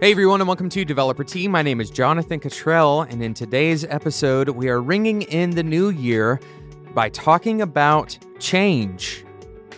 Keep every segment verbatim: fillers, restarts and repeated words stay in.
Hey everyone, and welcome to Developer Tea. My name is Jonathan Cottrell, and in today's episode, we are ringing in the new year by talking about change.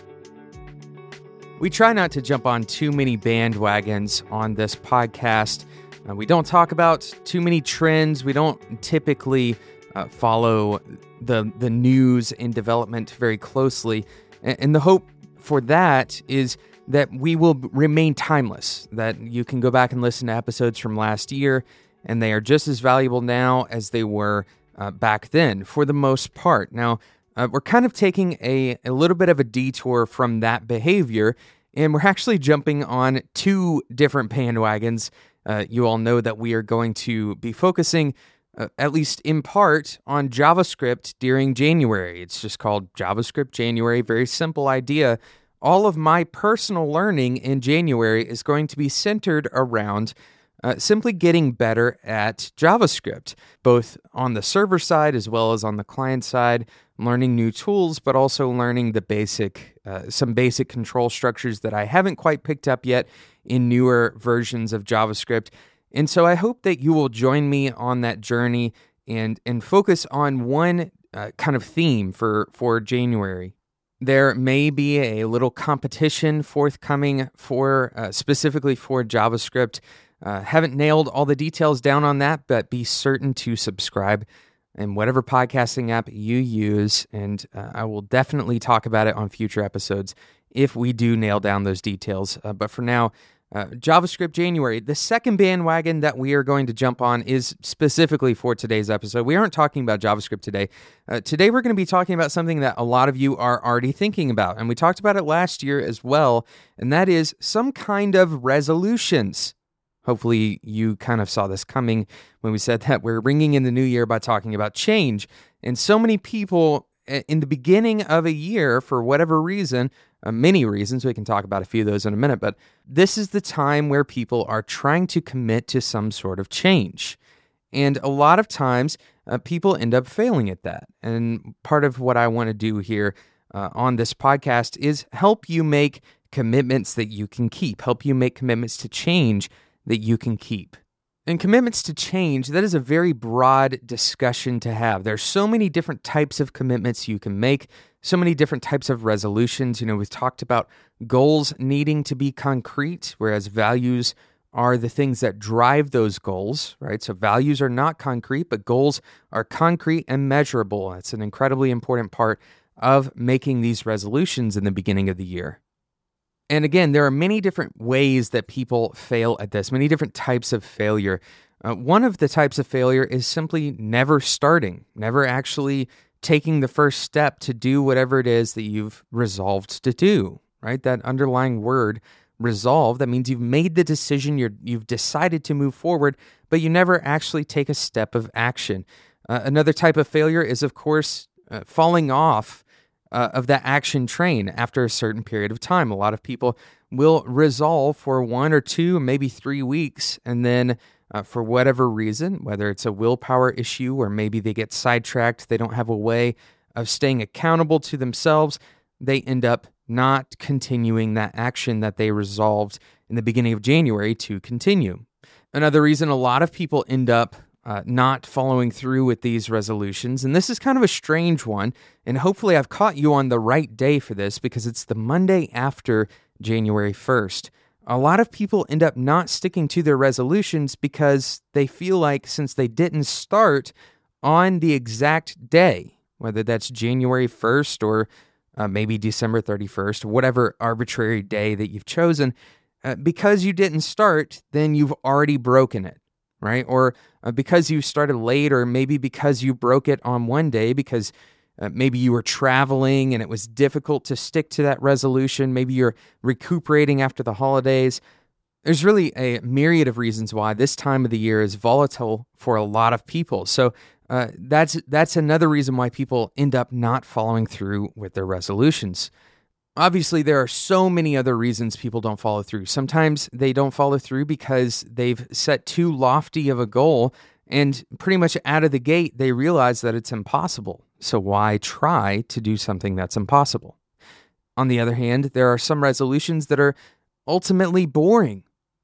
We try not to jump on too many bandwagons on this podcast. Uh, we don't talk about too many trends. We don't typically uh, follow the the news and development very closely. And, and the hope for that is that we will remain timeless, that you can go back and listen to episodes from last year, and they are just as valuable now as they were uh, back then, for the most part. Now, uh, we're kind of taking a, a little bit of a detour from that behavior, and we're actually jumping on two different bandwagons. Uh, you all know that we are going to be focusing, uh, at least in part, on JavaScript during January. It's just called JavaScript January, very simple idea. All of my personal learning in January is going to be centered around uh, simply getting better at JavaScript, both on the server side as well as on the client side, learning new tools, but also learning the basic, uh, some basic control structures that I haven't quite picked up yet in newer versions of JavaScript. And so I hope that you will join me on that journey and and focus on one uh, kind of theme for, for January. There may be a little competition forthcoming for uh, specifically for JavaScript. Uh, haven't nailed all the details down on that, but be certain to subscribe in whatever podcasting app you use, and uh, I will definitely talk about it on future episodes if we do nail down those details. Uh, but for now, Uh, JavaScript January. The second bandwagon that we are going to jump on is specifically for today's episode. We aren't talking about JavaScript today. Uh, today we're going to be talking about something that a lot of you are already thinking about, and we talked about it last year as well, and that is some kind of resolutions. Hopefully you kind of saw this coming when we said that we're ringing in the new year by talking about change. And so many people in the beginning of a year, for whatever reason, Uh, many reasons, we can talk about a few of those in a minute, but this is the time where people are trying to commit to some sort of change. And a lot of times, uh, people end up failing at that. And part of what I want to do here uh, on this podcast is help you make commitments that you can keep, help you make commitments to change that you can keep. And commitments to change, that is a very broad discussion to have. There's so many different types of commitments you can make, so many different types of resolutions. You know, we've talked about goals needing to be concrete, whereas values are the things that drive those goals, right? So values are not concrete, but goals are concrete and measurable. It's an incredibly important part of making these resolutions in the beginning of the year. And again, there are many different ways that people fail at this, many different types of failure. Uh, one of the types of failure is simply never starting, never actually taking the first step to do whatever it is that you've resolved to do, right? That underlying word, resolve, that means you've made the decision, you're, you've decided to move forward, but you never actually take a step of action. Uh, another type of failure is, of course, uh, falling off Uh, of that action train after a certain period of time. A lot of people will resolve for one or two, maybe three weeks, and then uh, for whatever reason, whether it's a willpower issue or maybe they get sidetracked, they don't have a way of staying accountable to themselves, they end up not continuing that action that they resolved in the beginning of January to continue. Another reason a lot of people end up Uh, not following through with these resolutions. And this is kind of a strange one, and hopefully I've caught you on the right day for this because it's the Monday after January first. A lot of people end up not sticking to their resolutions because they feel like since they didn't start on the exact day, whether that's January first or uh, maybe December thirty-first, whatever arbitrary day that you've chosen, uh, because you didn't start, then you've already broken it. Right? Or uh, because you started late, or maybe because you broke it on one day, because uh, maybe you were traveling and it was difficult to stick to that resolution. Maybe you're recuperating after the holidays. There's really a myriad of reasons why this time of the year is volatile for a lot of people. So uh, that's that's another reason why people end up not following through with their resolutions. Obviously, there are so many other reasons people don't follow through. Sometimes they don't follow through because they've set too lofty of a goal, and pretty much out of the gate, they realize that it's impossible. So why try to do something that's impossible? On the other hand, there are some resolutions that are ultimately boring.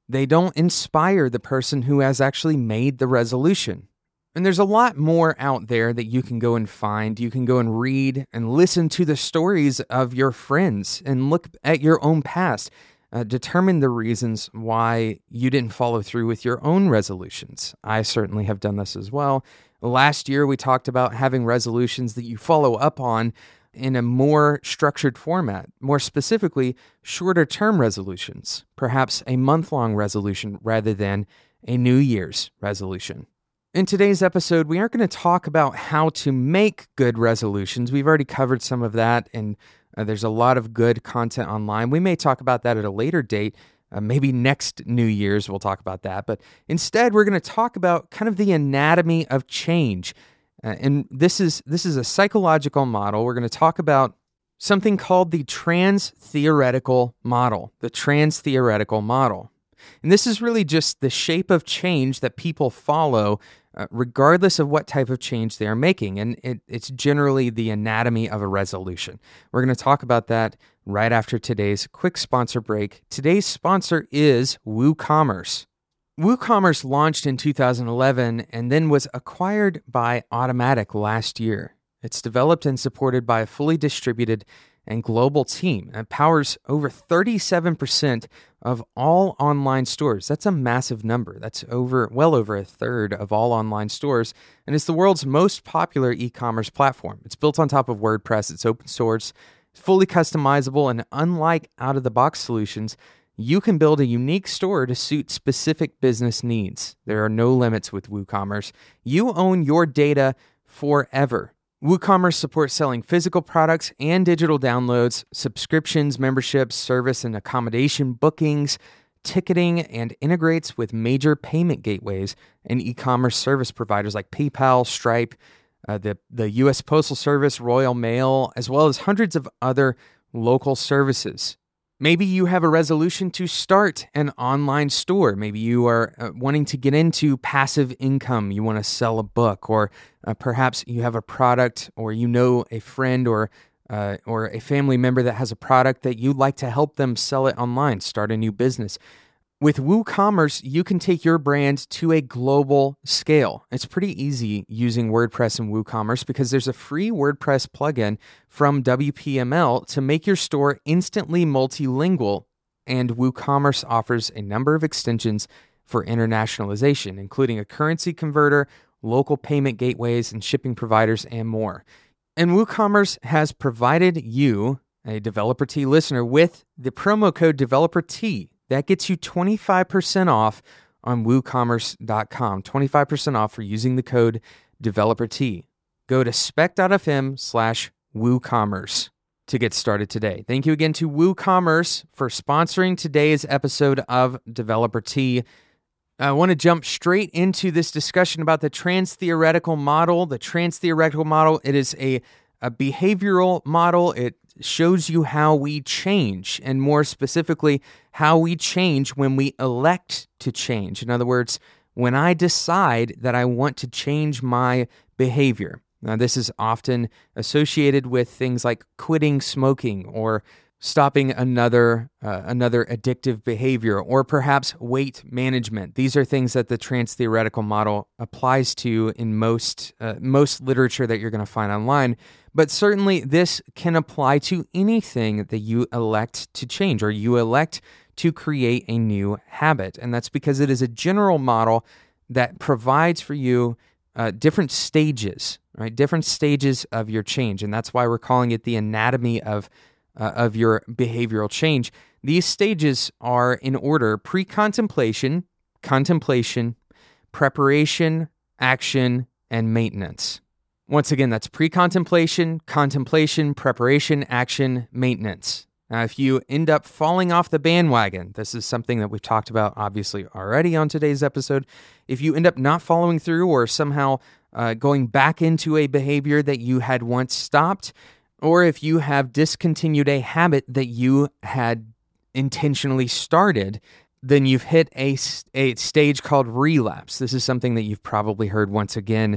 They don't inspire the person who has actually made the resolution. And there's a lot more out there that you can go and find. You can go and read and listen to the stories of your friends and look at your own past. Uh, determine the reasons why you didn't follow through with your own resolutions. I certainly have done this as well. Last year, we talked about having resolutions that you follow up on in a more structured format, more specifically, shorter-term resolutions, perhaps a month-long resolution rather than a New Year's resolution. In today's episode, we aren't going to talk about how to make good resolutions. We've already covered some of that, and uh, there's a lot of good content online. We may talk about that at a later date. Uh, maybe next New Year's we'll talk about that. But instead, we're going to talk about kind of the anatomy of change. Uh, and this is this is a psychological model. We're going to talk about something called the trans-theoretical model, the trans-theoretical model. And this is really just the shape of change that people follow uh, regardless of what type of change they are making. And it, it's generally the anatomy of a resolution. We're going to talk about that right after today's quick sponsor break. Today's sponsor is WooCommerce. WooCommerce launched in two thousand eleven and then was acquired by Automattic last year. It's developed and supported by a fully distributed and global team. It powers over thirty-seven percent of all online stores. That's a massive number. That's over well over a third of all online stores, and it's the world's most popular e-commerce platform. It's built on top of WordPress. It's open source, fully customizable, and unlike out-of-the-box solutions, you can build a unique store to suit specific business needs. There are no limits with WooCommerce. You own your data forever. WooCommerce supports selling physical products and digital downloads, subscriptions, memberships, service and accommodation bookings, ticketing, and integrates with major payment gateways and e-commerce service providers like PayPal, Stripe, uh, the, the U S Postal Service, Royal Mail, as well as hundreds of other local services. Maybe you have a resolution to start an online store. Maybe you are uh, wanting to get into passive income. You want to sell a book, or uh, perhaps you have a product, or you know a friend or uh, or a family member that has a product that you'd like to help them sell it online, start a new business. With WooCommerce, you can take your brand to a global scale. It's pretty easy using WordPress and WooCommerce because there's a free WordPress plugin from W P M L to make your store instantly multilingual, and WooCommerce offers a number of extensions for internationalization, including a currency converter, local payment gateways, and shipping providers, and more. And WooCommerce has provided you, a Developer Tea listener, with the promo code Developer Tea. That gets you twenty-five percent off on woo commerce dot com. twenty-five percent off for using the code DeveloperT. Go to spec.fm slash WooCommerce to get started today. Thank you again to WooCommerce for sponsoring today's episode of Developer Tea. I want to jump straight into this discussion about the trans-theoretical model. The trans-theoretical model, it is a, a behavioral model. It shows you how we change, and more specifically, how we change when we elect to change. In other words, when I decide that I want to change my behavior. Now, this is often associated with things like quitting smoking or stopping another uh, another addictive behavior, or perhaps weight management. These are things that the trans-theoretical model applies to in most uh, most literature that you're going to find online. But certainly this can apply to anything that you elect to change or you elect to create a new habit. And that's because it is a general model that provides for you uh, different stages, right? Different stages of your change. And that's why we're calling it the anatomy of Uh, of your behavioral change. These stages are in order: pre-contemplation, contemplation, preparation, action, and maintenance. Once again, that's pre-contemplation, contemplation, preparation, action, maintenance. Now, if you end up falling off the bandwagon, this is something that we've talked about obviously already on today's episode. If you end up not following through or somehow uh, going back into a behavior that you had once stopped, or if you have discontinued a habit that you had intentionally started, then you've hit a, a stage called relapse. This is something that you've probably heard once again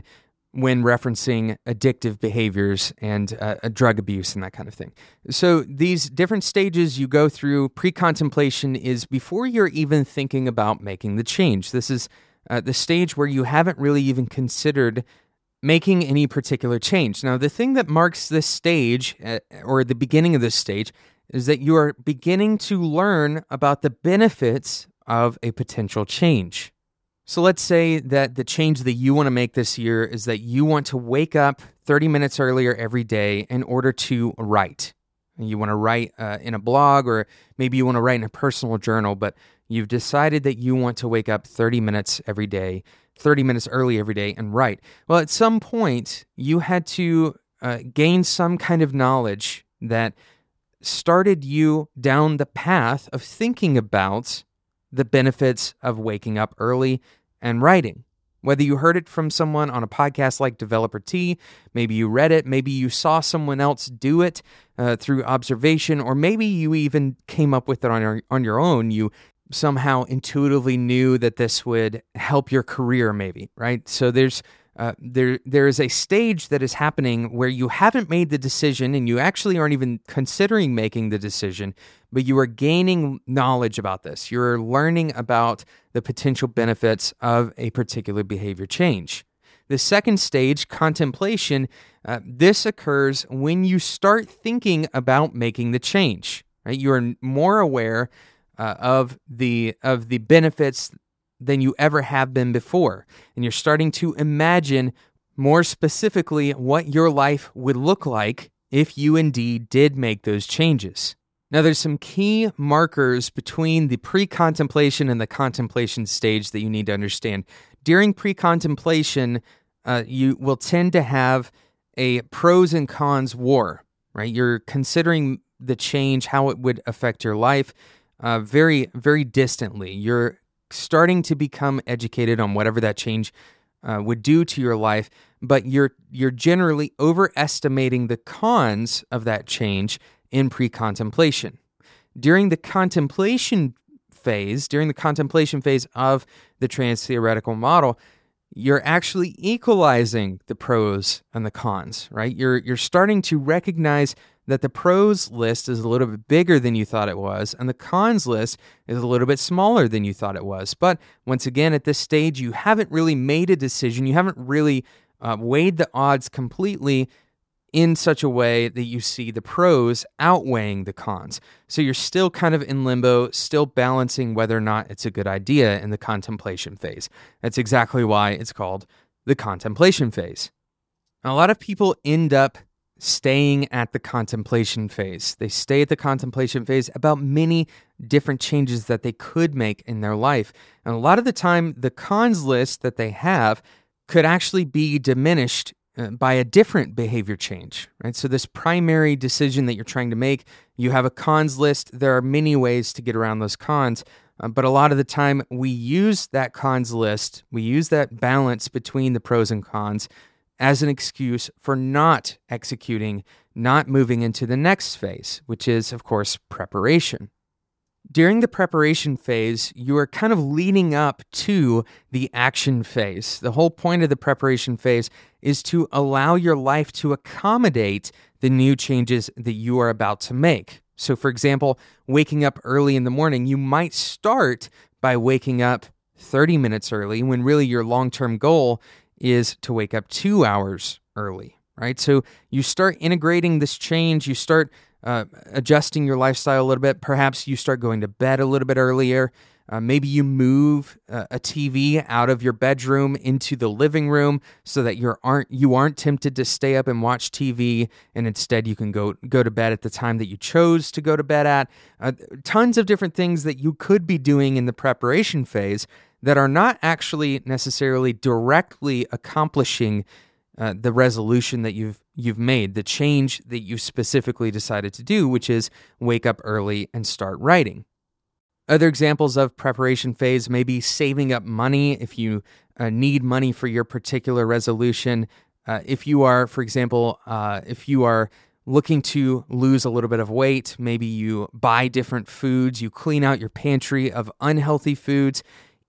when referencing addictive behaviors and uh, drug abuse and that kind of thing. So these different stages you go through, pre-contemplation is before you're even thinking about making the change. This is uh, the stage where you haven't really even considered making any particular change. Now, the thing that marks this stage, uh, or the beginning of this stage, is that you are beginning to learn about the benefits of a potential change. So let's say that the change that you want to make this year is that you want to wake up thirty minutes earlier every day in order to write. And you want to write uh, in a blog, or maybe you want to write in a personal journal, but you've decided that you want to wake up thirty minutes every day, thirty minutes early every day and write. Well, at some point, you had to uh, gain some kind of knowledge that started you down the path of thinking about the benefits of waking up early and writing. Whether you heard it from someone on a podcast like Developer T, maybe you read it, maybe you saw someone else do it uh, through observation, or maybe you even came up with it on your, on your own. You somehow intuitively knew that this would help your career, maybe, right? So there's uh, there there is a stage that is happening where you haven't made the decision, and you actually aren't even considering making the decision, but you are gaining knowledge about this. You're learning about the potential benefits of a particular behavior change. The second stage, contemplation, uh, this occurs when you start thinking about making the change, right? You are more aware uh, of the of the benefits than you ever have been before, and you're starting to imagine more specifically what your life would look like if you indeed did make those changes. Now, there's some key markers between the pre-contemplation and the contemplation stage that you need to understand. During pre-contemplation, uh, you will tend to have a pros and cons war, right? You're considering the change, how it would affect your life, uh, very, very distantly. You're starting to become educated on whatever that change uh, would do to your life, but you're you're generally overestimating the cons of that change in pre-contemplation. During the contemplation phase, during the contemplation phase of the trans-theoretical model, you're actually equalizing the pros and the cons, right? You're you're starting to recognize that the pros list is a little bit bigger than you thought it was, and the cons list is a little bit smaller than you thought it was. But once again, at this stage, you haven't really made a decision. You haven't really uh, weighed the odds completely in such a way that you see the pros outweighing the cons. So you're still kind of in limbo, still balancing whether or not it's a good idea in the contemplation phase. That's exactly why it's called the contemplation phase. Now, a lot of people end up staying at the contemplation phase. They stay at the contemplation phase about many different changes that they could make in their life. And a lot of the time, the cons list that they have could actually be diminished uh, by a different behavior change, right? So this primary decision that you're trying to make, you have a cons list. There are many ways to get around those cons, uh, but a lot of the time we use that cons list, we use that balance between the pros and cons as an excuse for not executing, not moving into the next phase, which is, of course, preparation. During the preparation phase, you are kind of leading up to the action phase. The whole point of the preparation phase is to allow your life to accommodate the new changes that you are about to make. So, for example, waking up early in the morning, you might start by waking up thirty minutes early when really your long-term goal is to wake up two hours early, right? So you start integrating this change, you start uh, adjusting your lifestyle a little bit. Perhaps you start going to bed a little bit earlier. Uh, maybe you move uh, a T V out of your bedroom into the living room so that you aren't you aren't tempted to stay up and watch T V, and instead you can go go to bed at the time that you chose to go to bed at. Uh, tons of different things that you could be doing in the preparation phase that are not actually necessarily directly accomplishing uh, the resolution that you've you've made, the change that you specifically decided to do, which is wake up early and start writing. Other examples of preparation phase may be saving up money if you uh, need money for your particular resolution. Uh, if you are, for example, uh, if you are looking to lose a little bit of weight, maybe you buy different foods, you clean out your pantry of unhealthy foods.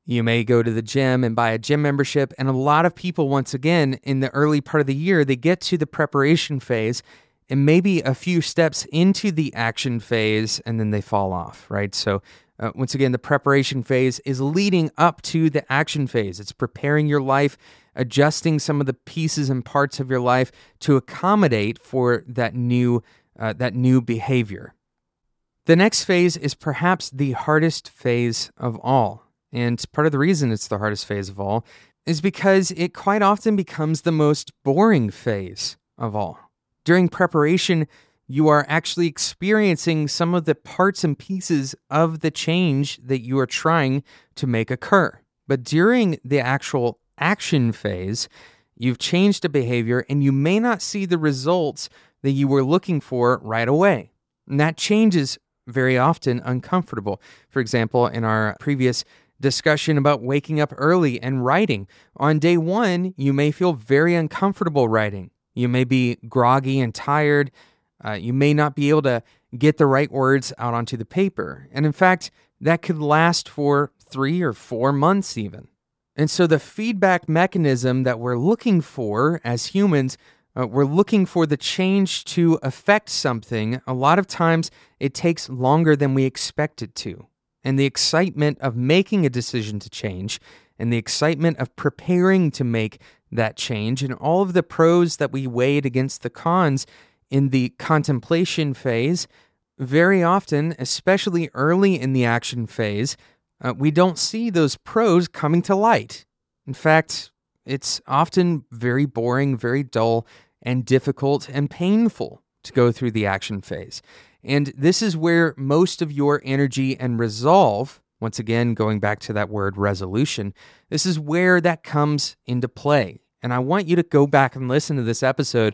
You may go to the gym and buy a gym membership, and a lot of people, once again, in the early part of the year, they get to the preparation phase and maybe a few steps into the action phase, and then they fall off, right? So uh, once again, the preparation phase is leading up to the action phase. It's preparing your life, adjusting some of the pieces and parts of your life to accommodate for that new, uh, that new behavior. The next phase is perhaps the hardest phase of all. And part of the reason it's the hardest phase of all is because it quite often becomes the most boring phase of all. During preparation, you are actually experiencing some of the parts and pieces of the change that you are trying to make occur. But during the actual action phase, you've changed a behavior and you may not see the results that you were looking for right away. And that change is very often uncomfortable. For example, in our previous discussion about waking up early and writing. On day one, you may feel very uncomfortable writing. You may be groggy and tired. Uh, you may not be able to get the right words out onto the paper. And in fact, that could last for three or four months even. And so the feedback mechanism that we're looking for as humans, uh, we're looking for the change to affect something. A lot of times it takes longer than we expect it to. And the excitement of making a decision to change, and the excitement of preparing to make that change, and all of the pros that we weighed against the cons in the contemplation phase, very often, especially early in the action phase, uh, we don't see those pros coming to light. In fact, it's often very boring, very dull, and difficult and painful to go through the action phase. And this is where most of your energy and resolve, once again, going back to that word resolution, this is where that comes into play. And I want you to go back and listen to this episode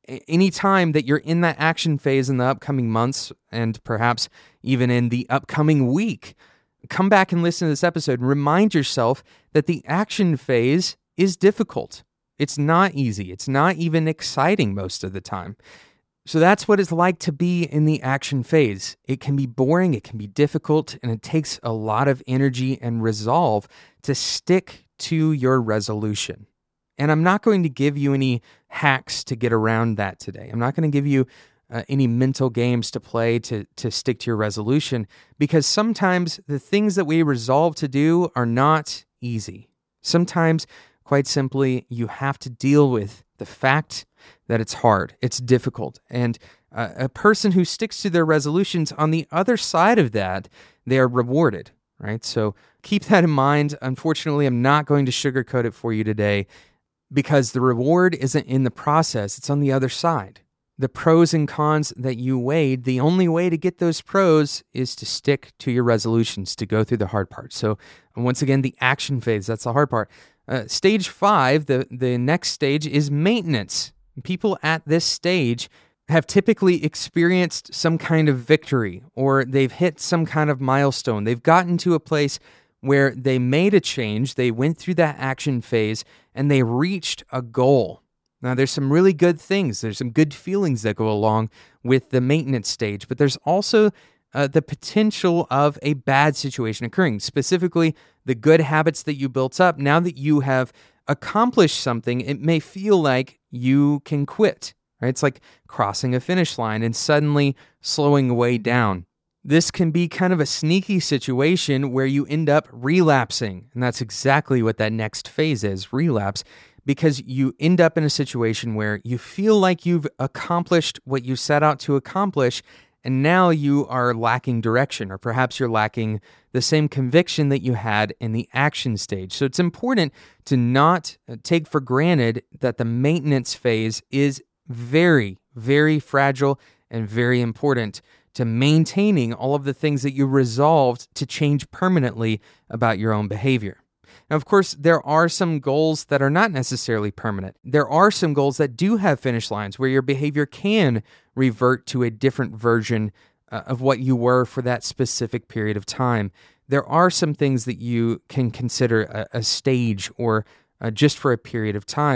anytime that you're in that action phase in the upcoming months and perhaps even in the upcoming week. Come back and listen to this episode and remind yourself that the action phase is difficult. It's not easy. It's not even exciting most of the time. So that's what it's like to be in the action phase. It can be boring, it can be difficult, and it takes a lot of energy and resolve to stick to your resolution. And I'm not going to give you any hacks to get around that today. I'm not going to give you uh, any mental games to play to, to stick to your resolution, because sometimes the things that we resolve to do are not easy. Sometimes, quite simply, you have to deal with the fact that it's hard, it's difficult, and uh, a person who sticks to their resolutions, on the other side of that, they are rewarded, right? So keep that in mind. Unfortunately, I'm not going to sugarcoat it for you today, because the reward isn't in the process, it's on the other side. The pros and cons that you weighed, the only way to get those pros is to stick to your resolutions, to go through the hard part. So once again, the action phase, that's the hard part. Uh, stage five, the, the next stage, is maintenance. People at this stage have typically experienced some kind of victory, or they've hit some kind of milestone. They've gotten to a place where they made a change, they went through that action phase, and they reached a goal. Now, there's some really good things. There's some good feelings that go along with the maintenance stage, but there's also uh, the potential of a bad situation occurring, specifically the good habits that you built up. Now that you have accomplished something, it may feel like you can quit, right? It's like crossing a finish line and suddenly slowing way down. This can be kind of a sneaky situation where you end up relapsing, and that's exactly what that next phase is, relapse, because you end up in a situation where you feel like you've accomplished what you set out to accomplish, and now you are lacking direction, or perhaps you're lacking the same conviction that you had in the action stage. So it's important to not take for granted that the maintenance phase is very, very fragile and very important to maintaining all of the things that you resolved to change permanently about your own behavior. Now, of course, there are some goals that are not necessarily permanent. There are some goals that do have finish lines where your behavior can revert to a different version uh, of what you were for that specific period of time. There are some things that you can consider a, a stage or uh, just for a period of time,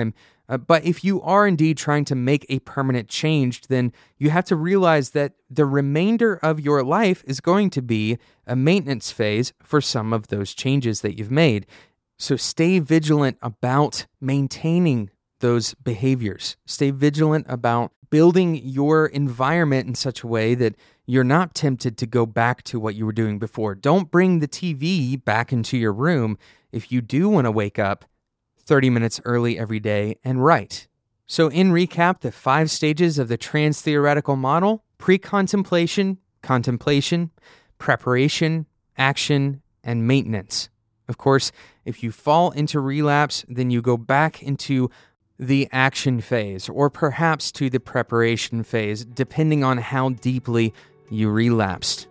Uh, but if you are indeed trying to make a permanent change, then you have to realize that the remainder of your life is going to be a maintenance phase for some of those changes that you've made. So stay vigilant about maintaining those behaviors. Stay vigilant about building your environment in such a way that you're not tempted to go back to what you were doing before. Don't bring the T V back into your room if you do want to wake up thirty minutes early every day and write. So in recap, the five stages of the trans-theoretical model: pre-contemplation, contemplation, preparation, action, and maintenance. Of course, if you fall into relapse, then you go back into the action phase, or perhaps to the preparation phase, depending on how deeply you relapsed.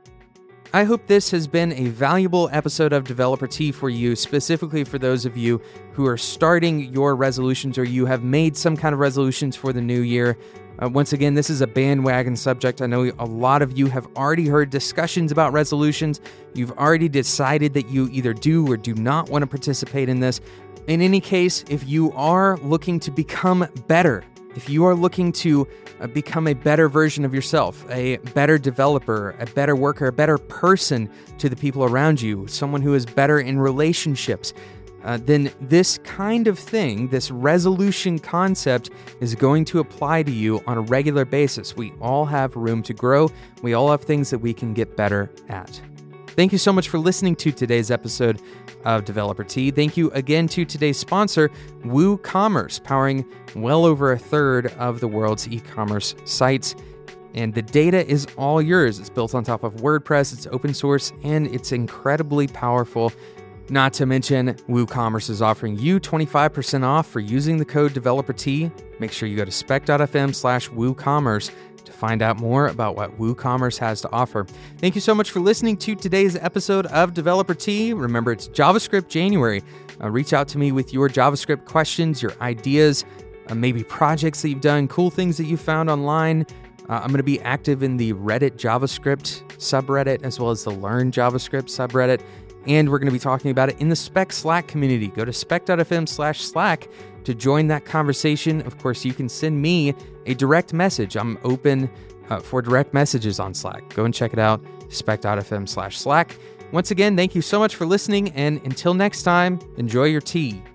I hope this has been a valuable episode of Developer Tea for you, specifically for those of you who are starting your resolutions or you have made some kind of resolutions for the new year. Uh, once again, this is a bandwagon subject. I know a lot of you have already heard discussions about resolutions. You've already decided that you either do or do not want to participate in this. In any case, if you are looking to become better, if you are looking to uh, become a better version of yourself, a better developer, a better worker, a better person to the people around you, someone who is better in relationships, uh, then this kind of thing, this resolution concept, is going to apply to you on a regular basis. We all have room to grow. We all have things that we can get better at. Thank you so much for listening to today's episode of Developer Tea. Thank you again to today's sponsor, WooCommerce, powering well over a third of the world's e-commerce sites. And the data is all yours. It's built on top of WordPress, it's open source, and it's incredibly powerful. Not to mention, WooCommerce is offering you twenty-five percent off for using the code DeveloperT. Make sure you go to spec.fm slash WooCommerce to find out more about what WooCommerce has to offer. Thank you so much for listening to today's episode of Developer Tea. Remember, it's JavaScript January. Uh, reach out to me with your JavaScript questions, your ideas, uh, maybe projects that you've done, cool things that you found online. Uh, I'm going to be active in the Reddit JavaScript subreddit as well as the Learn JavaScript subreddit. And we're going to be talking about it in the Spec Slack community. Go to spec.fm slash Slack to join that conversation. Of course, you can send me a direct message. I'm open uh, for direct messages on Slack. Go and check it out, spec.fm slash Slack. Once again, thank you so much for listening. And until next time, enjoy your tea.